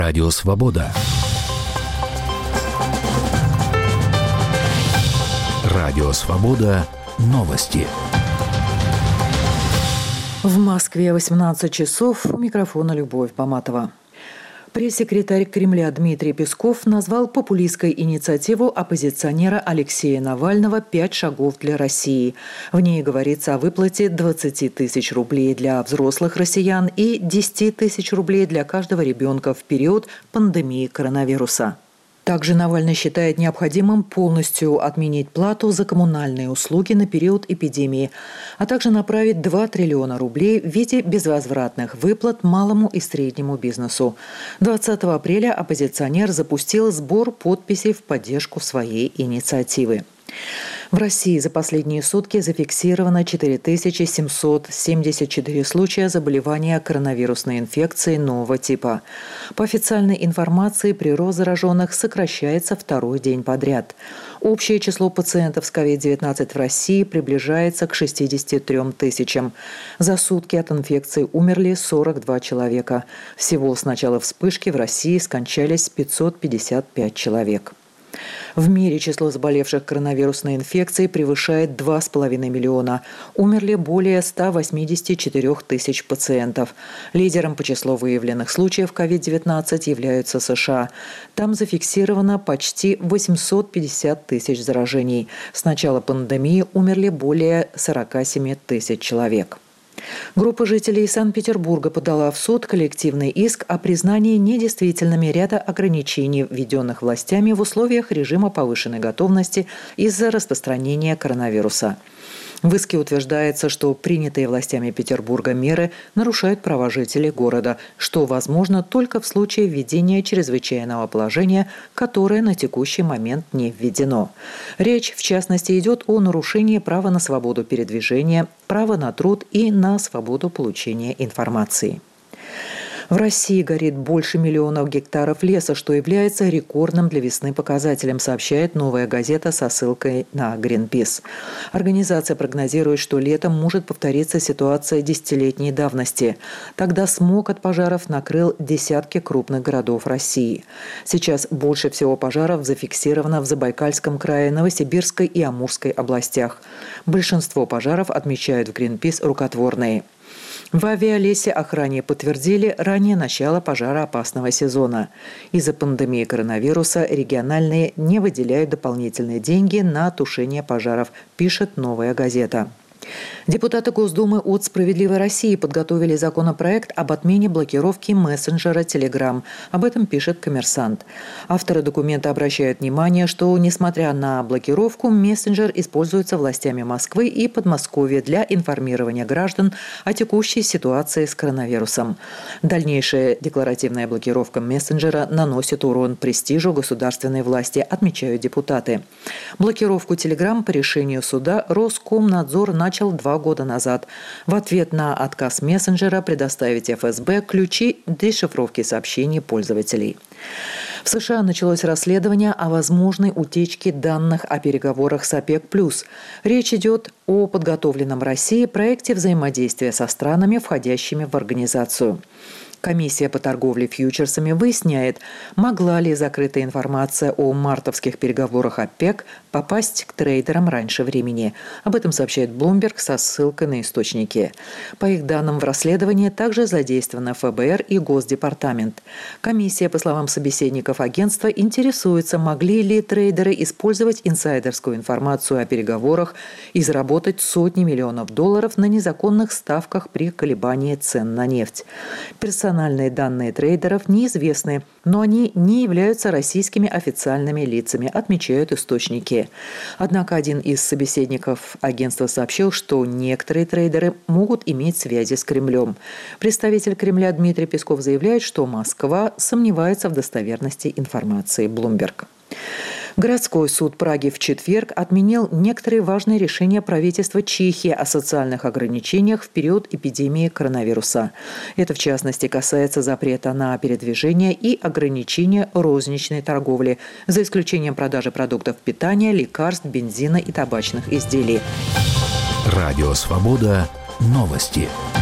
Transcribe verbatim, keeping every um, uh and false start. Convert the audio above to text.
Радио Свобода. Радио Свобода. Новости. В Москве восемнадцать часов. У микрофона Любовь Баматова. Пресс-секретарь Кремля Дмитрий Песков назвал популистской инициативу оппозиционера Алексея Навального «Пять шагов для России». В ней говорится о выплате двадцати тысяч рублей для взрослых россиян и десяти тысяч рублей для каждого ребенка в период пандемии коронавируса. Также Навальный считает необходимым полностью отменить плату за коммунальные услуги на период эпидемии, а также направить два триллиона рублей в виде безвозвратных выплат малому и среднему бизнесу. двадцатого апреля оппозиционер запустил сбор подписей в поддержку своей инициативы. В России за последние сутки зафиксировано четыре тысячи семьсот семьдесят четыре случая заболевания коронавирусной инфекцией нового типа. По официальной информации, прирост зараженных сокращается второй день подряд. Общее число пациентов с ковид девятнадцать в России приближается к шестидесяти трём тысячам. За сутки от инфекции умерли сорок два человека. Всего с начала вспышки в России скончались пятьсот пятьдесят пять человек. В мире число заболевших коронавирусной инфекцией превышает два с половиной миллиона. Умерли более ста восьмидесяти четырёх тысяч пациентов. Лидером по числу выявленных случаев ковид девятнадцать являются США. Там зафиксировано почти восемьсот пятьдесят тысяч заражений. С начала пандемии умерли более сорока семи тысяч человек. Группа жителей Санкт-Петербурга подала в суд коллективный иск о признании недействительными ряда ограничений, введенных властями в условиях режима повышенной готовности из-за распространения коронавируса. В иске утверждается, что принятые властями Петербурга меры нарушают права жителей города, что возможно только в случае введения чрезвычайного положения, которое на текущий момент не введено. Речь, в частности, идет о нарушении права на свободу передвижения, права на труд и на свободу получения информации. В России горит больше миллионов гектаров леса, что является рекордным для весны показателем, сообщает «Новая газета» со ссылкой на Greenpeace. Организация прогнозирует, что летом может повториться ситуация десятилетней давности. Тогда смог от пожаров накрыл десятки крупных городов России. Сейчас больше всего пожаров зафиксировано в Забайкальском крае, Новосибирской и Амурской областях. Большинство пожаров, отмечают в Greenpeace, рукотворные. В авиалесе охране подтвердили раннее начало пожароопасного сезона. Из-за пандемии коронавируса региональные не выделяют дополнительные деньги на тушение пожаров, пишет «Новая газета». Депутаты Госдумы от «Справедливой России» подготовили законопроект об отмене блокировки мессенджера Telegram. Об этом пишет «Коммерсант». Авторы документа обращают внимание, что, несмотря на блокировку, мессенджер используется властями Москвы и Подмосковья для информирования граждан о текущей ситуации с коронавирусом. Дальнейшая декларативная блокировка мессенджера наносит урон престижу государственной власти, отмечают депутаты. Блокировку Telegram по решению суда Роскомнадзор начал начал два года назад. В ответ на отказ мессенджера предоставить эф эс бэ ключи дешифровки сообщений пользователей. В США началось расследование о возможной утечке данных о переговорах с ОПЕК+. Речь идет о подготовленном России проекте взаимодействия со странами, входящими в организацию. Комиссия по торговле фьючерсами выясняет, могла ли закрытая информация о мартовских переговорах ОПЕК попасть к трейдерам раньше времени. Об этом сообщает Bloomberg со ссылкой на источники. По их данным, в расследовании также задействованы эф бэ эр и Госдепартамент. Комиссия, по словам собеседников агентства, интересуется, могли ли трейдеры использовать инсайдерскую информацию о переговорах и заработать сотни миллионов долларов на незаконных ставках при колебании цен на нефть. Персональные данные трейдеров неизвестны, но они не являются российскими официальными лицами, отмечают источники. Однако один из собеседников агентства сообщил, что некоторые трейдеры могут иметь связи с Кремлем. Представитель Кремля Дмитрий Песков заявляет, что Москва сомневается в достоверности информации Bloomberg. Городской суд Праги в четверг отменил некоторые важные решения правительства Чехии о социальных ограничениях в период эпидемии коронавируса. Это, в частности, касается запрета на передвижение и ограничения розничной торговли, за исключением продажи продуктов питания, лекарств, бензина и табачных изделий. Радио Свобода. Новости.